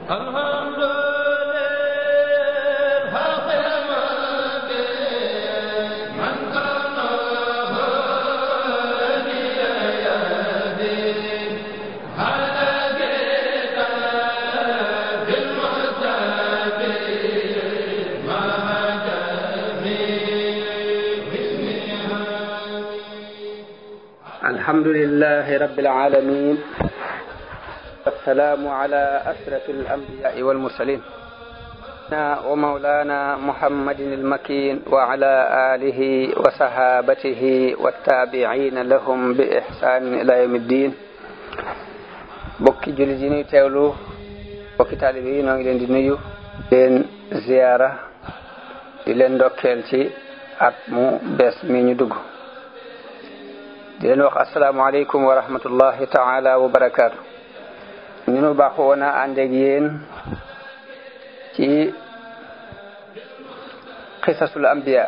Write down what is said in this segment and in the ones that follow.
الحمد لله رب العالمين والسلام على أشرف الأنبياء والمرسلين ومولانا محمد المكين وعلى آله وصحابته والتابعين لهم بإحسان إلى يوم الدين bokki jullit yi ñuy teewlu bokki taalibe yi ñoo ngi leen di nuyu leen ziyaara di leen ndokkeel ci at mu bees mi ñu dugg di leen wax assalaamu alaykum wa rahmatullahi ta'ala wa barakaatu ñu nu baaxoo woon a ànd ak yéen ci qisasul anbiya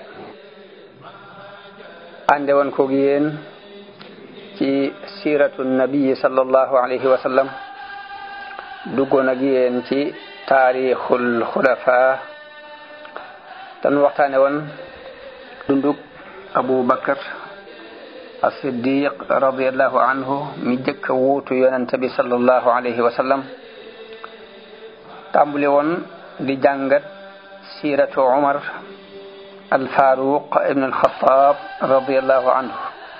ànde woon koog yéen ci siiratu nabi sallallahu alayhi wa sallam duggoon ak yéen ci taarixul xulafa tan waxtaane woon dundug Abu Bakar as-Siddiq radiyallahu anhu mi jëkk a wuutu yonente bi sallallahu alayhi wa sallam tàmbali woon di jàngat siiratu Umar al-Faruq ibn al-Khattab radiyallahu anhu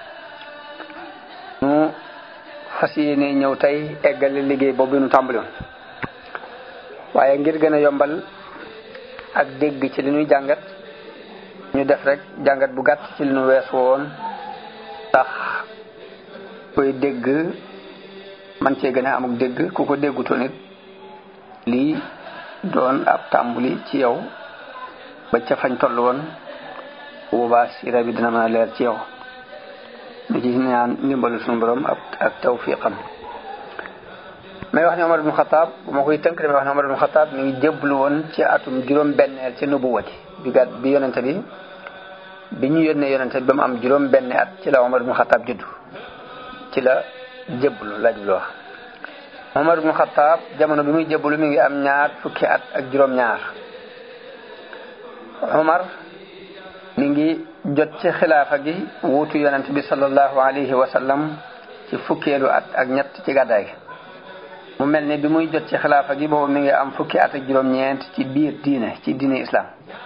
nu fas yéene ñëw tey eggale liggéey boobu nu tàmbali woon waaye ngir gën a yombal ak dégg ci li ñuy jàngat ñu def rek jàngat bu gàtt ci li ñu wees woon tax koy dégg man cee gën a amuk dégg ku ko déggutoon nit lii doon ab tàmbuli ci yow ba ca fañ toll woon boobaa siira bi dina mën a leer ci yow ñu ci ñaan ndimbalu suñu borom ak tawfiqam may wax ne Umar ibn Khattab bu ma koy tënk damay wax ne Umar ibn Khattab mi ngi jébbalu woon ci atum juróom-benneel ci nubuwati bi yonente bi ñu yónnee yonente bi ba mu am juróom-benn at ci la Umar ibn Khattab juddu ci la jébbalu laaj bi wax Umar ibn Khattab jamono bi muy jébbalu mi ngi am ñaar fukki at ak juróom-ñaar Umar mi ngi jot ci xilaafa gi wuutu yonente bi sallallahu alayhi wa sallam ci fukkeelu at ak ñett ci gàddaay gi mu mel ni bi muy jot ci xilaafa gi boobu mi ngi am fukki at ak juróom-ñeent ci biir diine islam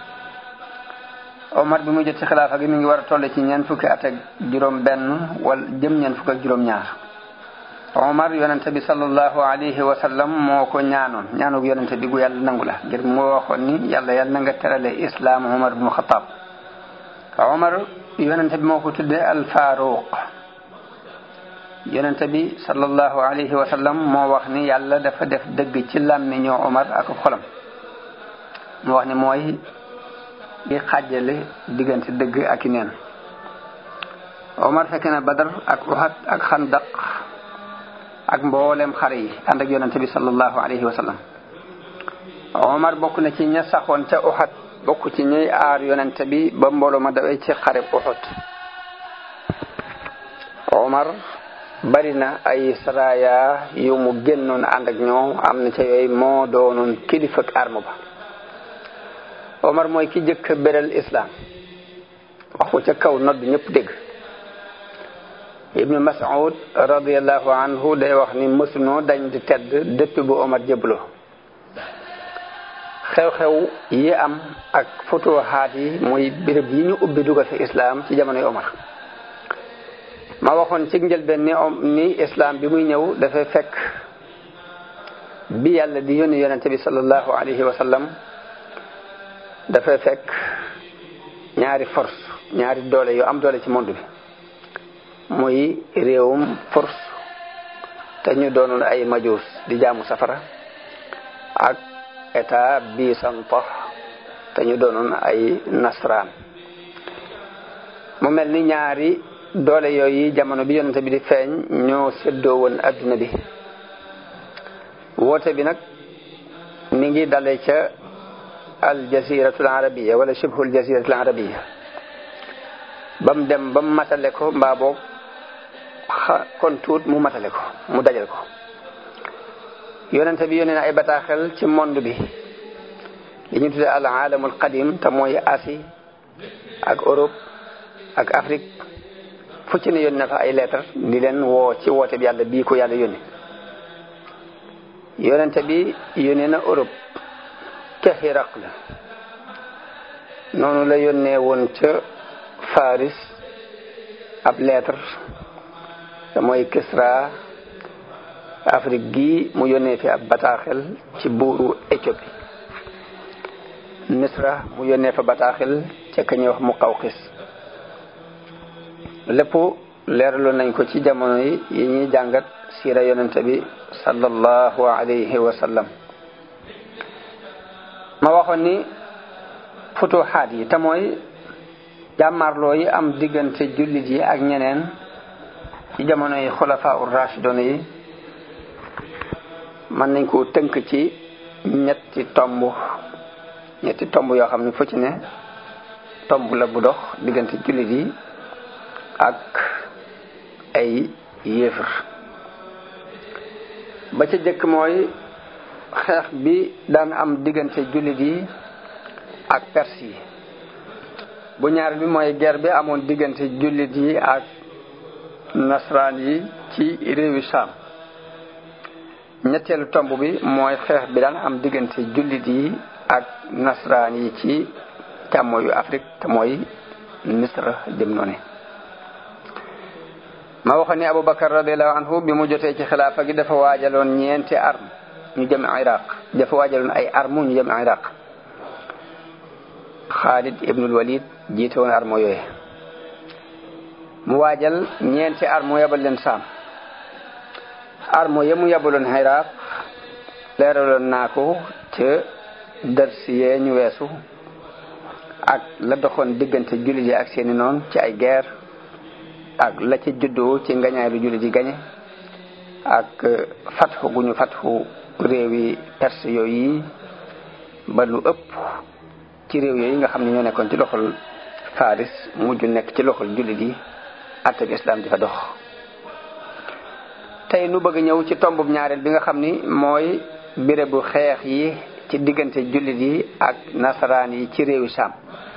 Omar bi muy jot ci xilaafa gi mi ngi war a toll ci ñeent fukki at ak juróom-benn wala jëm ñeent fukk ak juróom-ñaar Omar yonente bi sallallahu alayhi wa sallam moo ko ñaanug yonente bi gu yàlla nangu la ngir moo waxoon ni yàlla na nga terale islam Omar ibn Khattab Omar yonente bi moo ko tuddee al-Faruq yonente bi sallallahu alayhi wa sallam moo wax ni yàlla dafa def dëgg ci làmmiñu Omar ak xolam mu wax ni mooy di xàjjale diggante dëgg ak i neen Omar fekk na Badar ak Uhud ak Xandaq ak mboolem xare yi ànd ak yonente bi sallallahu alayhi wa sallam Omar bokk na ci ña saxoon ca Uhud bokk ci ñuy aar yonente bi ba mbooloo ma dawee ci xare Uhud Omar bari na ay saraya yu mu génnoon ànd ak ñoom am na ca yooyu moo doonoon kilifa ak arme ba Omar mooy ki jëkk beral islam wax ko ca kaw nodd ñëpp dégg Ibnu Mas'ud radiyallahu anhu day wax ni mësunoo dañ di tedd depuis bu Omar jébbaloo xew-xew yi am ak futuhaat yi muy béréb yi ñu ubbi dugal fi islam ci jamonoy Omar ma waxoon ci njëlbeen ni islam bi muy ñëw dafay fekk bi yàlla di yónni yonente bi sallallahu alayhi wa sallam dafay fekk ñaari doole yu am doole ci monde bi muy réewum Furs te ñu doonoon ay majuus di jaamu safara ak état Byzantin te ñu doonoon ay nasraan mu mel ni ñaari doole yooyu jamono bi yonente bi di feeñ ñoo séddoo woon adduna bi woote bi nag mi ngi dale ca al jaziratul arabiyya wala shibhul jaziratul arabiyya bam dem bam matale ko mbaa boog kon tuut mu matale ko mu dajal ko yonente bi yónnee na ay bataaxel ci monde bi li ñu tudde al alamul qadim te mooy Asie ak Europe ak Afrique fu ci ne yónnee na fa ay lettre di leen woo ci woote bi yàlla bii ko yàlla yónnee yonente bi yónnee na Europe ca Hiraql la noonu la yónnee woon ca Faris ab lettre te mooy Kisra Afrique gi mu yónnee fi ab bataaxel ci buuru Éthiopie Misra mu yónnee fa bataaxel ca ka ñuy wax Muqawqis lépp leeraloon nañ ko ci jamono yi ñuy jàngat siira yonente bi sallallahu alayhi wa sallam ma waxoon ni futuhaat yi te mooy jàmmarloo yi am diggante jullit yi ak ñeneen ci jamono yi xulafaa ur rashidon yi mën nañ ko tënk ci ñetti tomb yoo xam ne fu ci ne tomb la bu dox diggante jullit yi ak ay yéefar ba ca jëkk mooy xeex bi daan am diggante jullit yi ak perse yi bu ñaar bi mooy guerre bi amoon diggante jullit yi ak nasraan yi ci réewi Saam ñetteelu tomb bi mooy xeex bi daan am diggante jullit yi ak nasraan yi ci càmmoyu Afrique te mooy Misra jëm noonu ma waxoon ni Abubakar radiyallahu anhu bi mu jotee ci xilaafa gi dafa waajaloon ñeenti arme ñu jëm Iraq dafa waajaloon ay arme ñu jëm Iraq Khalid ibnul Walid jiite woon arme yooyu mu waajal ñeenti arme mu yabal leen Saam arme ya mu yabaloon Iraq leeraloon naa ko ca dërsi yee ñu weesu ak la doxoon diggante jullit yi ak seeni noon ci ay guerre ak la ca juddoo ci ngañaay lu jullit yi gañe ak fatxu gu ñu fatxu réewi perse yooyu ba lu ëpp ci réew yooyu nga xam ne ñoo nekkoon ci loxol Faris mujj nekk ci loxol jullit yi àtte bi islam di fa dox tey nu bëgg ñëw ci tombub ñaareel bi nga xam ni mooy bérébu xeex yi ci diggante jullit yi ak nasaraan yi ci réewi Saam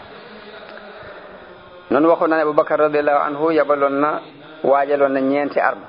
noonu waxoon na ne Abubakar radiyallahu anhu waajaloon na ñeenti arme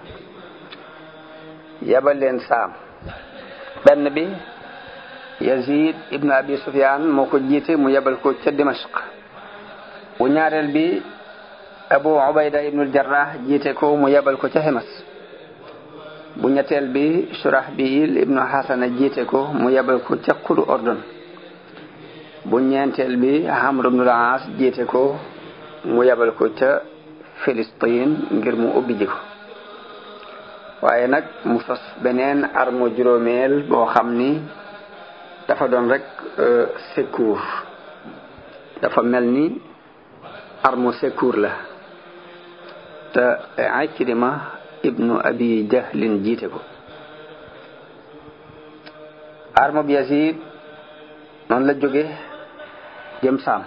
yabal leen Saam benn bi Yazid ibn Abi Sufyan moo ko jiite mu yabal ko ca Dimashq bu ñaareel bi Abu Ubayda ibnul Jarrah jiite ko mu yabal ko ca Himas bu ñetteel bi Shurahbil ibnu Hasana jiite ko mu yabal ko ca Quru Ordon bu ñeenteel bi Amr ibnul Aas jiite ko mu yabal ko ca Filistin ngir mu ubbi ji ko waaye nag mu sos beneen arme juróomeel boo xam ni dafa doon rek secours dafa mel ni arme secours la te Ikrima ibnu Abi Jahlin jiite ko arme bi Yazid noonu la jóge jëm Saam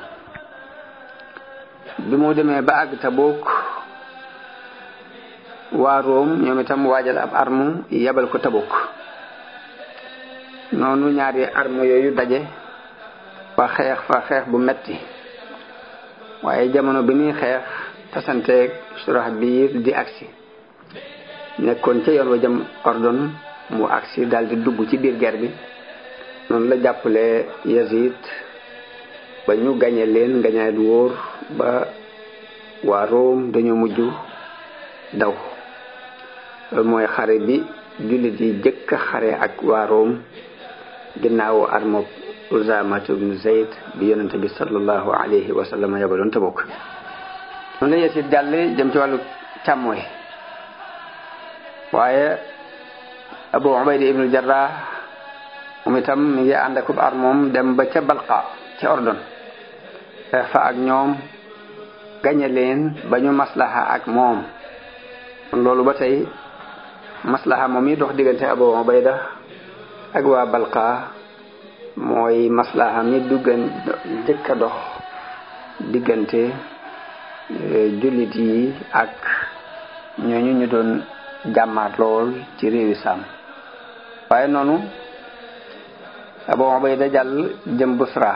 bi mu demee ba àgg Tabuk waa Room ñoom itam waajal ab arme yabal ko Tabuk noonu ñaari arme yooyu daje ba xeex fa xeex bu metti waaye jamono bi ñuy xeex tasanteeg Shurahbil di agsi nekkoon ca yoon wa jëm Ordon mu agsi daldi dugg ci biir guerre bi noonu la jàppale Yazid ba ñu gañe leen ngañaay du wóor ba waa Rome dañoo mujj daw loolu mooy xare bi jullit yi jëkk xare ak waa Rome ginnaaw armob Usaamatu ibn Zayd bi yonente bi sallallahu alayhi wa sallam yabaloon Tabuk noonu la Yazid jàll jëm ci wàllu càmmooy waaye Abu Ubayda ibnul Jarrah moom itam mi ngi ànd akub armoom dem ba ca Balqa ci Ordon xeex fa ak ñoom gañe leen ba ñu maslaha ak moom loolu ba tey maslaha moom yi dox diggante Abu Ubayda ak waa Balqa mooy maslaha mi jëkk a dox diggante jullit yi ak ñooñu ñu doon jàmmaat lool ci réewi Saam waaye noonu Abu Ubayda jàll jëm Busra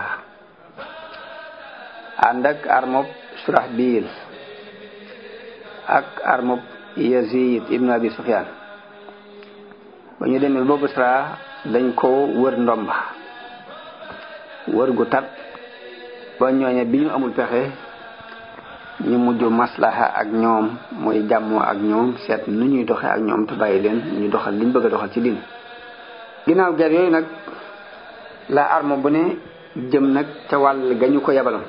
ànd ak armob Surahbil ak armob Yazid ibnu Abi Sufyan. ba ñu demee ba Busra dañ ko wër ndomba wër gu tat ba ñooñe bi ñu amul pexe ñu mujj maslaha ak ñoom mooy jàmmoo ak ñoom seet nu ñuy doxe ak ñoom te bàyyi leen ñu doxal liñ bëgg a doxal ci diin. ginnaaw ger yooyu nag la arme bu ne jëm nag ca wàll ga ñu ko yabaloon.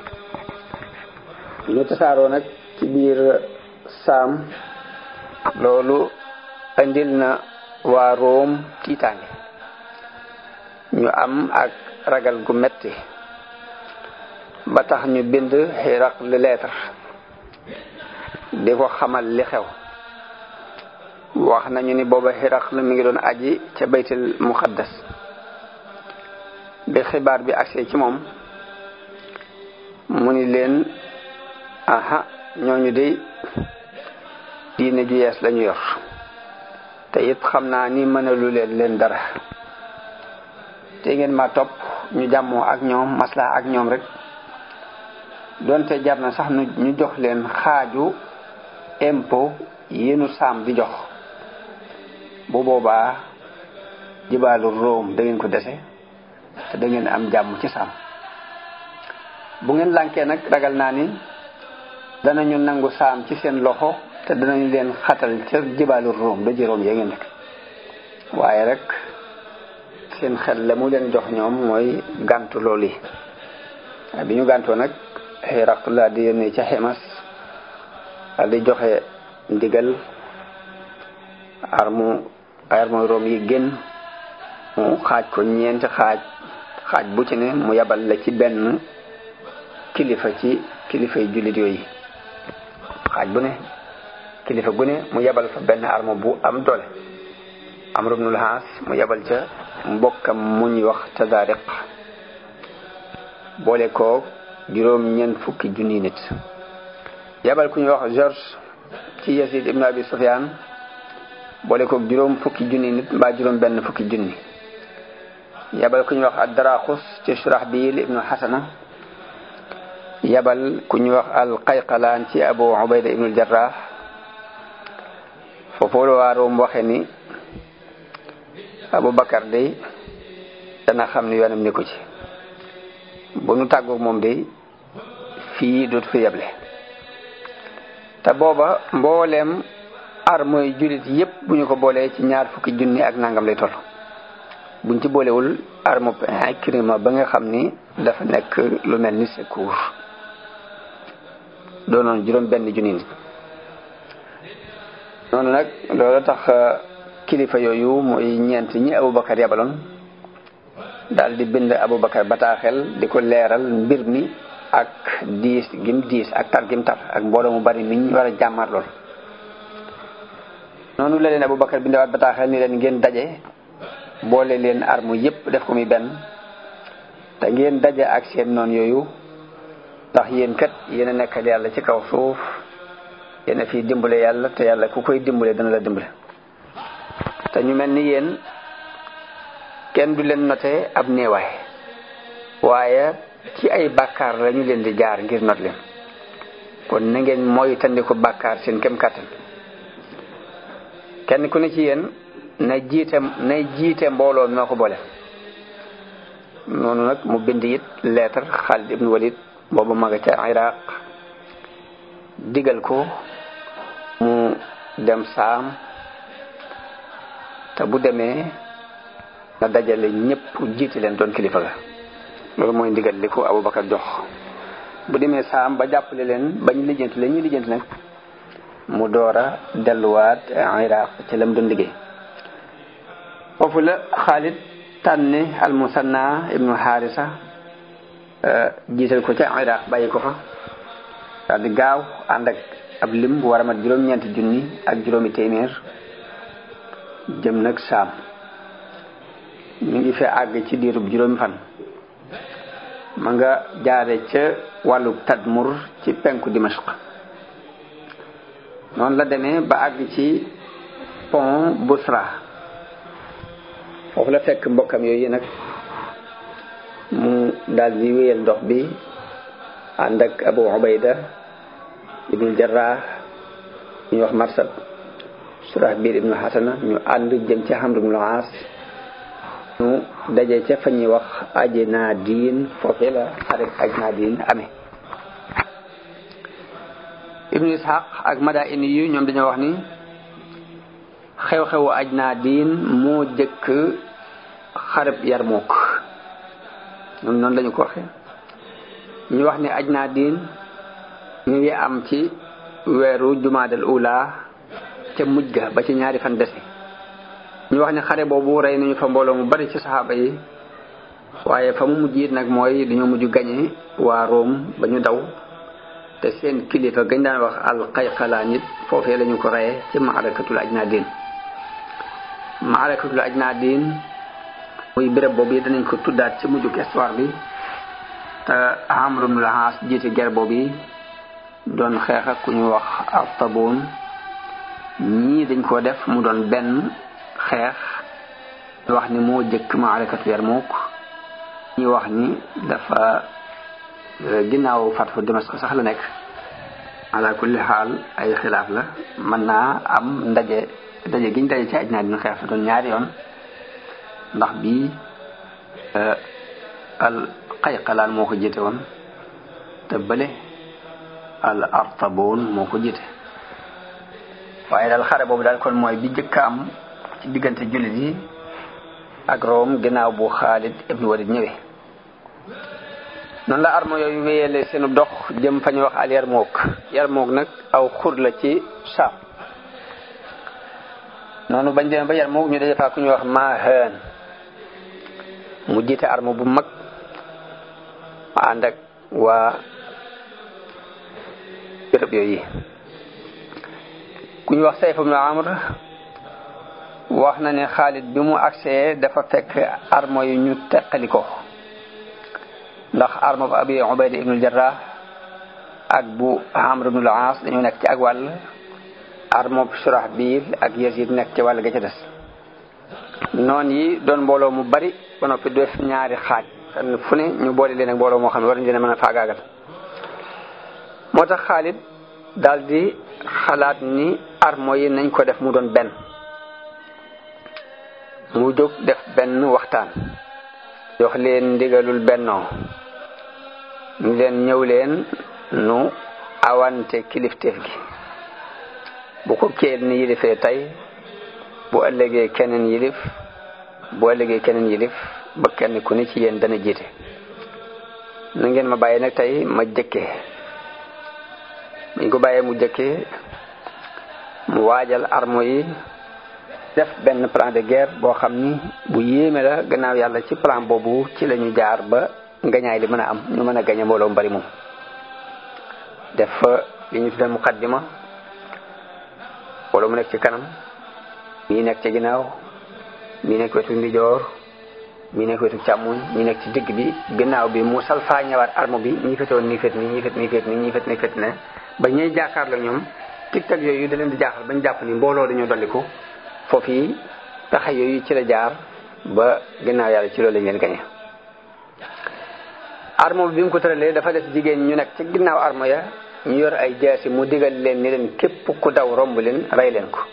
ñu tasaaroo nag ci biir Saam loolu indil na waa Room tiitaange ñu am ak ragal gu metti ba tax ñu bind Hiraql lettre di ko xamal li xew. wax nañu ni booba Hiraql mi ngi doon aji ca baytul muqaddas. bi xibaar bi agsee ci moom mu ni leen aha ñooñu de diine ju yees lañu yor te it xam naa ni mënalu leen dara te ngeen ma topp ñu jàmmoo ak ñoom maslaa ak ñoom rek donte jar na sax ñu jox leen xaaju impôt yéenu Saam di jox. bu boobaa jibaalu Room da ngeen ko dese te da ngeen am jàmm ci Saam. bu ngeen lànkee nag ragal naa ni danañu nangu Saam ci seen loxo te danañu leen xatal ca jibaalu Room da ji Room ya ngeen nekk. waaye rek seen xel la mu leen jox ñoom mooy gàntu loolu yi. bi ñu gàntoo nag Hiraql la di yónnee ca Himas di joxe ndigal arme Room yi génn mu xaaj ko ñeenti xaaj bu ci ne mu yabal la ci benn kilifa ci kilifay jullit yooyu. xaaj bu ne kilifa gu ne mu yabal fa benn arme bu am doole. Amr ibnul Haas mu yabal ca mbokkam mu ñuy wax Tazariq boole koog juróom-ñeent fukki junni nit. yabal ku ñuy wax George ci Yazid ibnu Abi Sufyan boole koog juróom fukki junni nit mbaa juróom benn fukki junni. yabal ku ñuy wax ad-Daraxus ci Surahbil ibnu Hasana. yabal ku ñuy wax al-Qayqalaan ci Abu Ubayda ibnu al-Jarrah. foofu la waa Room waxe ni Abu Bakar day dana xam ni yoonam nekku ci bu nu tàggoog moom day fii dootu fi yeble. te booba mbooleem armoy jullit yépp bu ñu ko boolee ci 20 junni ak nangam lay toll. buñ ci boolewul arme Ikrima ba nga xam ni dafa nekk lu mel ni secours doonoon juróom benn junni nit. noonu nag loolu tax kilifa yooyu mooy ñeent ñi Abubakar yabaloon daal di bind Abubakar bataaxel di ko leeral mbir mi ak diis gim diis ak tar gim tar ak mbooloo mu bari mi ñu war a jàmmaar lool. noonu la leen Abubakar bindewaat bataaxel ni leen ngeen daje boole leen arme yépp def ko muy benn te ngeen daje ak seen noon yooyu ndax yéen kat yéen a nekkal yàlla ci kaw suuf yéen a fi dimbale yàlla te yàlla ku koy dimbale dana la dimbale. te ñu mel ni yéen kenn du leen noté ab néewaay waaye ci ay bàkkaar lañu leen di jaar ngir not leen kon na ngeen mooy tandiku bàkkaar seen kem kàttan. kenn ku ne ci yéen na jiite mbooloo moo ko boole. noonu nag mu bind it lettre Xaalid ibn Walid boobu ma nga ca Iraq digal ko mu dem Saam te bu demee na dajale ñépp jiite leen doon kilifa ga. loolu mooy ndigal li ko Abubakar jox. bu demee Saam ba jàppale leen bañ lijjanti la ñuy lijjanti nag mu door a delluwaat Iraq ci lam doon liggéey. foofu la Xaalid tànne al-Musanna ibnu Harisa jiital ko ca Iraq bàyyi ko fa daal di gaaw ànd ak ab lim bu war a mat juróom-ñeenti junni ak juróomi téeméer jëm nag Saam. mi ngi fi àgg ci diirub juróomi fan. ma nga jaare ca wàllu Tadmur ci penku Dimashq. noonu la demee ba àgg ci pont Busra foofu la fekk mbokkam yooyu nag mu daal di wéyal dox bi ànd ak Abu Ubayda ibnul Jarrah ñu wax Marsad Surahbil ibnu Hasana ñu ànd jëm ci Amr ibnul Aas ñu daje ca fa ñuy wax Ajnaadin foofee la xare Ajnaadin amee. Ibnu Ishaq ak Madaini yu ñoom dañoo wax ni xew-xewu Ajnaadin moo jëkk xareb Yarmuk ñoom noonu lañu ko waxe ñu wax ni Ajnaadin ñu ngi am ci weeru Jumaadal Ula ca mujj ga ba ci ñaari fan dese ñu wax ni xare boobu rey nañu fa mbooloo mu bari ci saxaaba yi waaye fa mu mujj it nag mooy dañoo mujj gañe waa Room ba ñu daw te seen kilifa gañ daan wax al-Qayqalaan it foofee lañu ko reye ci maarakatul Ajnaadin. maarakatul Ajnaadin muy béréb boobu danañ ko tuddaat ci mujjug histoire bi te Amr ibn al-As jiite guerre boobu doon xeex ak ku ñu wax Artaboon ñii dañ ko def mu doon benn xeex ñu wax ni moo jëkk maarakatu Yarmuk ñi wax ni dafa ginnaaw fathu Damasque sax la nekk. ala kulli xaal ay xilaaf la mën naa am daje giñ daje ci Ajnaadin xeex fa doon ñaari yoon ndax bii al Qayqalaan moo ko jiite woon te bële al Artaboon moo ko jiite waaye daal xare boobu daal kon mooy bi jëkk am ci diggante jullit yi ak Room ginnaaw bu Xaalid ibnu Walid ñëwee. noonu la armo yooyu wéyale seenu dox jëm fa ñuy wax al Yarmuk nag aw xur la ci Saam. noonu bañ demee ba Yarmuk ñu daje fa ku ñuy wax Mahaan mu jiite armo bu mag ma ànd ak waa béréb yooyu. ku ñuy wax Sayf ibn Amr wax na ne Xaalid bi mu agsee dafa fekk armo yu ñu teqali ko ndax armo bu Abi Ubayda ibnul Jarrah ak bu Amr ibnul Aas dañoo nekk ci ak wàll armo bu Surahbil ak Yazid nekk ci wàll ga ca des. noon yi doon mbooloo mu bari ba noppi def ñaari xaaj fenn fu ne ñu boole leen ak mbooloo moo xam ne war nañu leen mën a faagaagal. moo tax Xaalid daal di xalaat ni armo yi nañ ko def mu doon benn mu jóg def benn waxtaan jox leen ndigalul bennoo ñu leen ñëw leen nu awante kilifteef gi bu ko kenn yilifee tey bu ëllëgee keneen yilif ba kenn ku ne ci yéen dana jiite na ngeen ma bàyyi nag tey ma jëkkee buñ ko bàyyee mu jëkkee mu waajal armo yi def benn plan de guerre boo xam ni bu yéeme la gannaaw yàlla ci plan boobu ci la ñu jaar ba ngañaay li mën a am ñu mën a gañe mbooloo mu bari moom. def fa li ñu tuddee muqaddima mbooloo mu nekk ci kanam mii nekk ci ginnaaw mii nekk wetu ndijoor mii nekk wetu càmmoñ mii nekk ci digg bi gannaaw bi mu salfaa ñëwaat armo bi ñi fete woon nii fet nii ñi fet nii fet nii ñi fet nii fet ne ba ñuy jaakaar la ñoom tig-tag yooyu da leen di jaaxal bañ jàpp ni mbooloo dañoo dolliku foofu yi pexe yooyu ci la jaar ba ginnaaw yàlla ci loolu lañ leen gañe. armo bi mu ko tëralee dafa def jigéen ñu nekk ci ginnaaw armo ya ñu yor ay jaasi mu digal leen ni leen képp ku daw romb leen rey leen ko.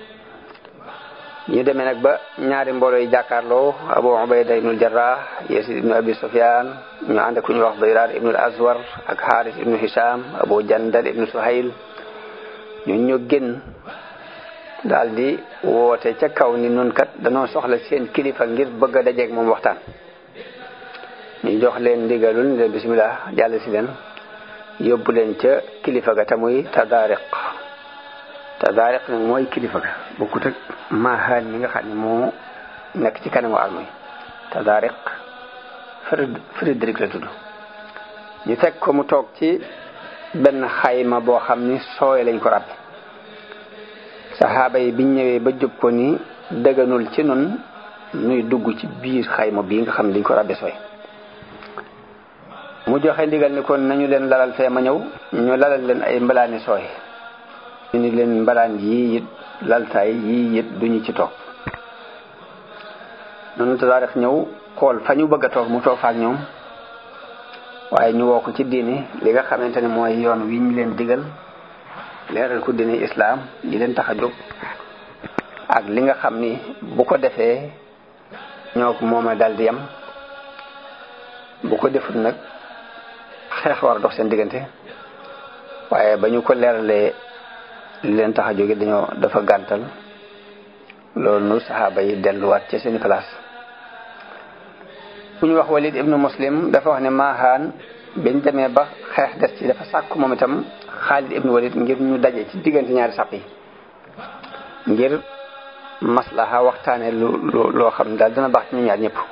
ñu demee nag ba ñaari mbooloo yi jàkkaarloo Abu Ubayda ibnul Jarrah Yazid ibnu Abi Sufyan ñu ànd ku ñu wax Diraar ibnul Azwar ak Haris ibnu Hisham Abu Jandal ibnu Suhayl ñu génn daal di woote ca kaw ni nun kat danoo soxla seen kilifa ngir bëgg a dajeeg moom waxtaan. ñu jox leen ndigalul ni leen bismillah jàll si leen yóbbu leen ca kilifa ga te muy Tadaariq nag mooy kilifa ga bokkut ak Mahaan mi nga xam ne moo nekk ci kanamu arme yi. Tadaariq Frédéric la tudd. ñu fekk ko mu toog ci benn xayma boo xam ni sooy lañ ko ràbb. saxaaba yi biñ ñëwee ba jub ko ni dëgganul ci nun nuy dugg ci biir xayma bii nga xam ne dañ ko ràbbe sooy. mu joxe ndigal ni kon nañu leen lalal fee ma ñëw ñu lalal leen ay mbalaani sooy. ñu ni leen mbalaan yii it laltaay yii it duñu ci toog noonu tasaarix ñëw xool fa ñu bëgg a toog mu toog fa ak ñoom waaye ñu woo ko ci diini li nga xamante ne mooy yoon wi ñu leen digal leeral ko diini islaam yi leen tax a jóg ak li nga xam ni bu ko defee ñoo ko moom a dal di yam bu ko defut nag xeex war a dox seen diggante waaye ba ñu ko leeralee li leen tax a jóge dafa gàntal loolu nu saxaaba yi delluwaat ci seeni place. ku ñu wax Walid ibnu Muslim dafa wax ne Maahaan biñ demee ba xeex des ci dafa sàkku moom itam Xaalid ibnu Walid ngir ñu daje ci diggante ñaari sàpp yi ngir maslaha waxtaane loo xam ne daal dina baax ci ñu ñaar ñëpp.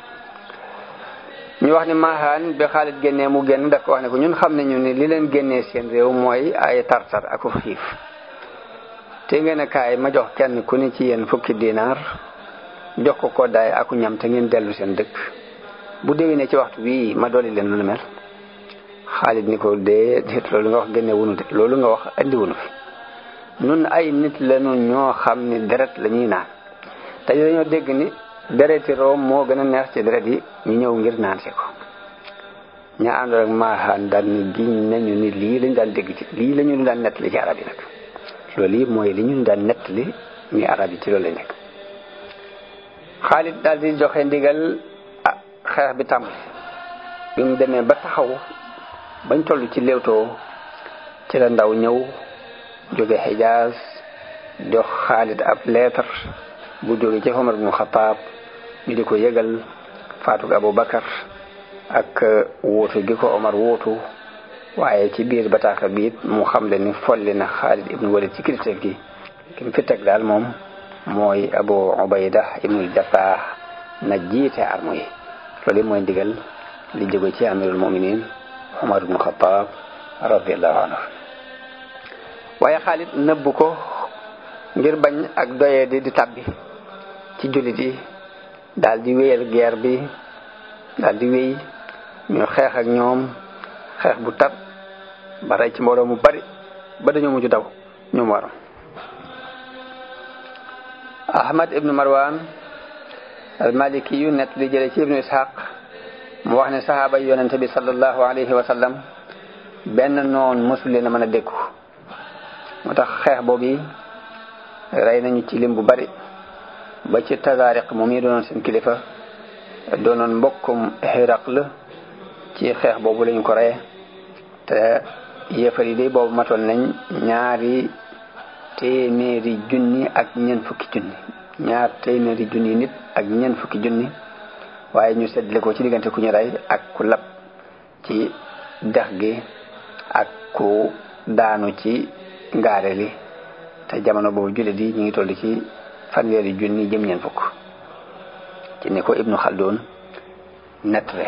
ñu wax ni Maahaan bi Xaalid génnee mu génn daf ko wax ne ko ñun xam nañu ni li leen génnee seen réew mooy ay tartar ak xiif te ngeen a kaay ma jox kenn ku ni ci yéen fukki dinaar jox ko koddaay aku ñam te ngeen dellu seen dëkk bu déwénee ci waxtu bii ma dolli leen lu mel. Xaalid ni ko déet loolu nga wax génne wunu de loolu nga wax andi wunu fi nun ay nit lañu ñoo xam ni deret la ñuy naan te dañoo dégg ni dereti room moo gën a neex ci deret yi ñu ñëw ngir naan si ko. ña àndoon ak Maahaan daal ni giñ nañu ni lii lañu daan dégg ci lii la ñu daan nettali ci arab yi nag loolu yi mooy li ñu daan nettali ni arab yi ci loolu lañ nekk. Xaalid daal di joxe ndigal xeex bi tàmbali bi mu demee ba taxaw bañ toll ci léewtoo ci la ndaw ñëw jóge Xijaaz jox Xaalid ab leetar bu jóge ci Omar ibn Xattaab ñu di ko yëgal faatug Abu Bakar ak wóotu gi ko Omar wóotu waaye ci biir bataaxal bi it mu xam le ni folli na Xaalid ibnu Walid ci kilifteef gi ki mu fi teg daal moom mooy Abu Ubayda ibnul Jarrah na jiite arme yi. loolu mooy ndigal li jóge ci amirul muminin Omar ibn Khattab radiyallahu anhu. waaye Xaalid nëbbu ko ngir bañ ak doyee di tabbi ci jullit yi daal di wéyal guerre bi daal di wéy ñu xeex ak ñoom xeex bu tar ba rey ci mbooloo mu bari ba dañoo mujj daw ñoom waroon. Ahmad ibnu Marwan al-Maliki yu net li jële ci ibnu Ishaq mu wax ne sahaaba yi yonente bi sallallahu alayhi wa sallam benn noon mosul leen a mën a dékku moo tax xeex boobu rey nañu ci lim bu bari ba ci Tazaariq moom yi doonoon seen kilifa doonoon mbokkum Hiraql ci xeex boobu lañu ko reye te yéefar yi day boobu matoon nañ 200 junni ak ñeent fukki junni 200 junni nit ak ñeent fukki junni waaye ñu seddale ko ci diggante ku ñu rey ak ku lab ci dex gi ak ku daanu ci ngaare li te jamono boobu jullit yi ñu ngi toll ci 100 junni jëm ñeent fukk ci ni ko Ibnu Khaldun nettale.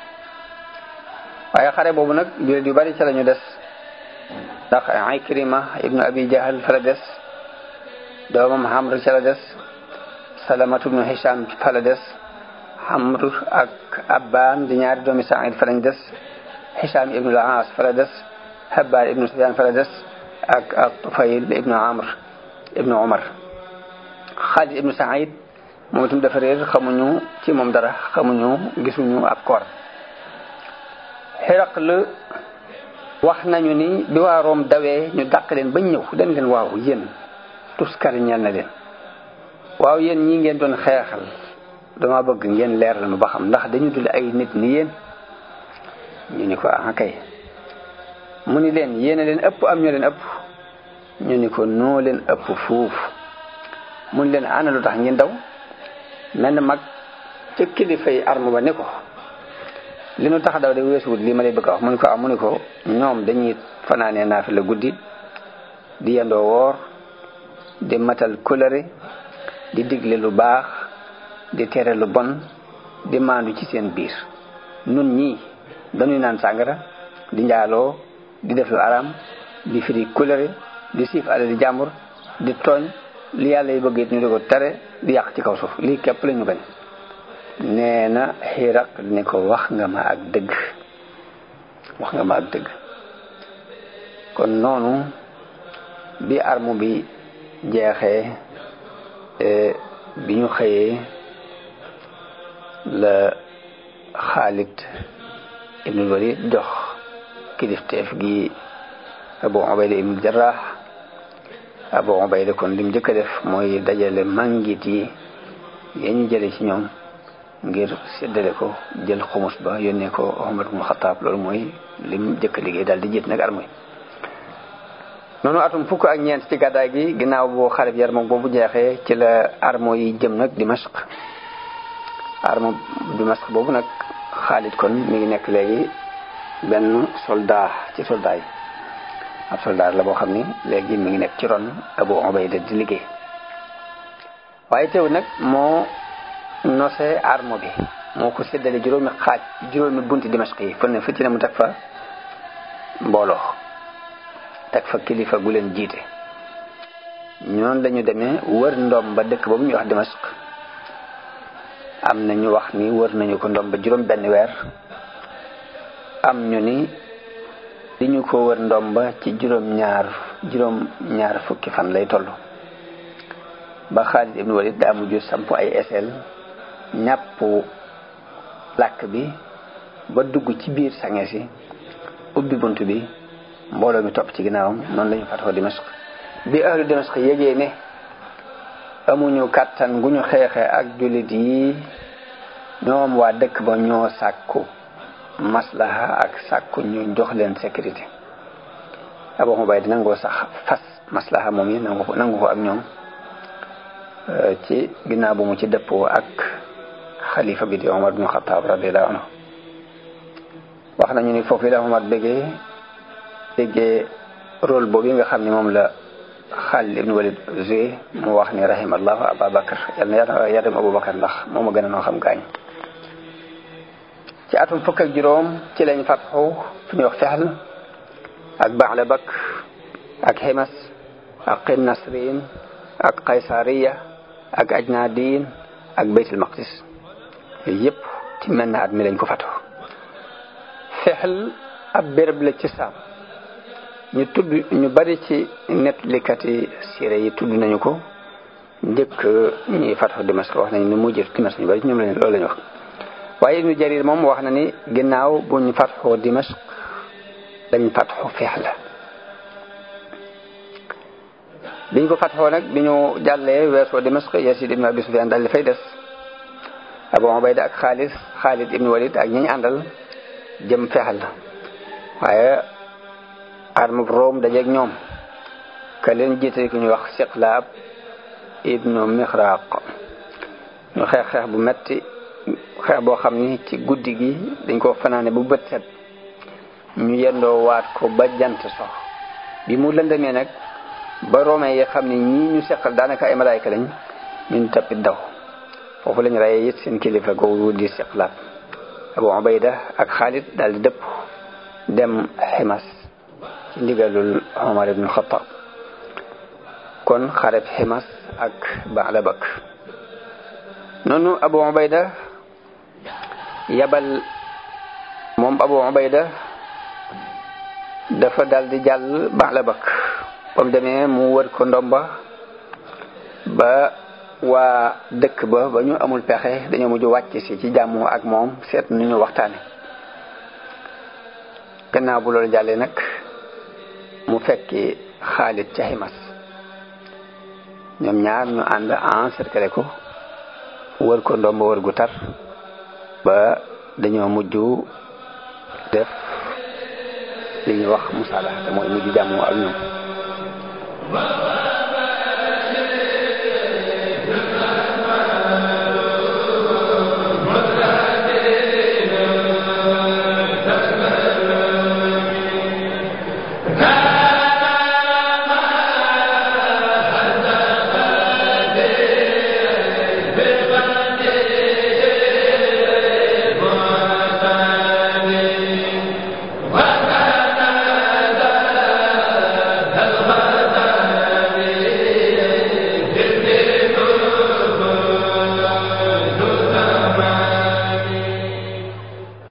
waaye xare boobu nag jullit yu bari ca lañu des ndax Ikrima ibnu Abi Jahl fa la des doomam Amr ca la des Salamatu ibnu Hisham fa la des Amr ak Abbaan di ñaari doomi Saïd fa lañ des Hisham ibnu al-Aas fa la des Habbar ibnu Sufyaan fa la des ak Tufayl ibnu Amr ibnu Umar. Xaalid ibnu Saïd moom itam dafa réer xamuñu ci moom dara xamuñu gisuñu ab koor. Hiraql wax nañu ni bi waa Room dawee ñu dàq leen bañ ñëw dañ leen waaw yéen tuskari ñeel na leen waaw yéen ñi ngeen doon xeexal dama bëgg ngeen leeral ma ba xam ndax dañu dul ay nit ni yéen ñu ni ko ah kay mu ni leen yéen a leen ëpp am ñoo leen ëpp ñu ni ko noo leen ëpp fuuf mu ni leen ana lu tax ngeen daw mel na mag ca kilifay arme ba ne ko li nu tax daw de weesuwut li ma lay bëgg a wax mu ni ko ñoom dañuy fanaanee naafila guddi di yendoo woor di matal kóllëre di digle lu baax di tere lu bon di maandu ci seen biir nun ñii dañuy naan sàngara di njaaloo di def lu araam di firi kóllëre di siif ale di jàmbur di tooñ li yàlla yi bëgg it ñu di ko tere di yàq ci kaw suuf lii képp la ñu bañ. nee na Hiraql ni ko wax nga ma ak dëgg kon noonu bi arme bi jeexee bi ñu xëyee la Xaalid ibnul Walid jox kilifteef gi Abu Ubayda ibnul Jarrah. Abu Ubayda kon lim njëkk a def mooy dajale màngit yi ñu jële ci ñoom ngir séddale ko, jël xumus ba yónnee ko Umar ibn Xattaab. loolu mooy lim njëkk a liggéey daal di jiit nag armée. noonu atum fukk ak ñeent ci gàddaay gi ginnaaw bu xareb Yarmuk boobu jeexee ci la armo yi jëm nag Dimashq. armo Dimashq boobu nag Xaalid kon mi ngi nekk léegi benn soldat ci soldat yi. ab soldat la boo xam ni léegi mi ngi nekk ci ron Abu Ubayda di liggéey. waaye teew nag moo nosee armo bi, moo ko séddale juróomi xaaj, juróomi bunti Dimashq yi fu ne fu ci ne mu teg fa mbooloo, teg fa kilifa gu leen jiite. ñoon lañu demee wër ndom ba dëkk boobu ñuy wax Dimashq. am na ñu wax ni wër nañu ko ndom ba juróom benn weer, am ñu ni li ñu ko wër ndom ba ci juróom ñaar fukki fan lay toll. ba Xaalid ibn Walid daa mujj samp ay eseel ñàpp làkk bi ba dugg ci biir sange si, ubbi bunt bi, mbooloo mi topp ci ginnaawam. noonu lañu fatoo Dimashq. bi ahlu Dimashq yégee ne amuñu kàttan gu ñu xeexe ak jullit yi, ñoom waa dëkk ba ñoo sàkku maslaha ak sàkku ñu jox leen sécurité. Abu Ubayda nangoo sax fas maslaha moom yi nangu ko ak ñoom ci ginnaaw bu mu ci dëppoo ak xalifa bi di Umar ibn Xattaab radiyallahu anhu. wax nañu ni foofu la Umar déggee rôle boobu yi nga xam ne moom la Xaalid ibn Walid joué, mu wax ni rahimallahu Abu Bakar, yàlla na yaram Abu Bakar ndax moo ma gën a noo xam gaañ. ci atum fukk ak juróom ci lañ fatxu fu ñuy wax Fihl ak Ba'labak ak Himas ak Qinnasrin ak Qaysariya ak Ajnadin ak Baytul Maqdis. yooyu yëpp ci mel na at mi lañ ko fatxu. Fihl ab béréb la ci Saam. ñu bari ci nettalikat yi siire yi tudd nañu ko njëkk ñuy fatxu Dimashq. wax nañu ni mu jël Dimashq ñu bari ñoom loolu lañu wax. waaye Ibnu Jarir moom wax na ni ginnaaw buñ fatxu Dimashq lañ fatxu Fihl. biñ ko fatxoo nag bi ñu jàllee weesoo Dimashq, Yasid ibn Abi Sufyaan daal di fay des. Abu Ubayda ak Xaalid ibn Walid ak ñi ñu àndal jëm Fihl. waaye armée Room dajeeg ñoom, ka leen jiite ku ñuy wax Siqlaab ibnu Mixraq. ñu xeex bu metti, xeex boo xam ni ci guddi gi dañ ko fanaane bu bët set, ñu yendoo waat ko ba jant sox. bi mu lëndamee nag ba romain yi xam ni ñii ñu seqal daanaka ay malaayka lañ, ñun tappit daw. foofu lañu rayee it seen kilifa googu di Siqlaab. Abu Ubayda ak Xaalid daal di dëpp dem Himas ci ndigalul Umar ibn Xattaab. kon xareb Himas ak Ba'labak. noonu Abu Ubayda Abu Ubayda dafa dal di jàll Ba'labak. ba mu demee mu wër ko ndomba ba waa dëkk ba ñu amul pexe dañoo mujj wàcc si ci jàmm ak moom, seet nu ñu waxtaane. gannaaw bu loolu jàllee nag mu fekki Xaalid ca Himas. ñoom ñaar ñu ànd encercler ko, wër ko ndomba wër gu tar ba dañoo mujj def li ñuy wax musaalaha te mooy mujj jàmm ak ñoom.